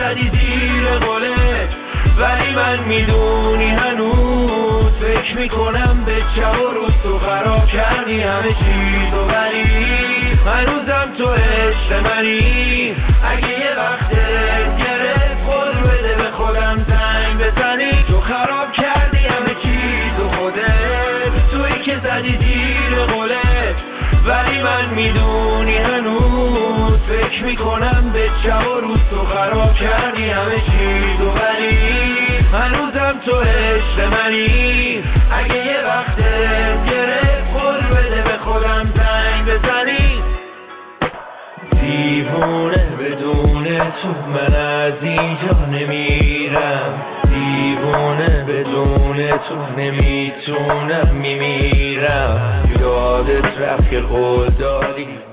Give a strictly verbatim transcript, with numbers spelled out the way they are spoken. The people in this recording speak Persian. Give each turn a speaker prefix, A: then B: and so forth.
A: زدی زیر قولت، ولی من میدونی هنوز فکر میکنم به شب و روز تو خراب کردی همه چیزو، ولی هنوزم تو عشق منی. اگه یه وقت گرفت قول بده به خودم زنگ بزنی، تو خراب کردی همه چیزو خودت، تویی که زدی زیر قولت، ولی من میدونی هنوز فکر میکنم به شب و روز تو خراب کردی همه چیزو، ولی هنوزم تو عشق منی. اگه یه وقت گرفت قول بده به خودم زنگ بزنی. دیوونه بدون تو من از اینجا نمیرم، دیوونه بدون تو نمیتونم میمیرم. یادت رفت که قول دادی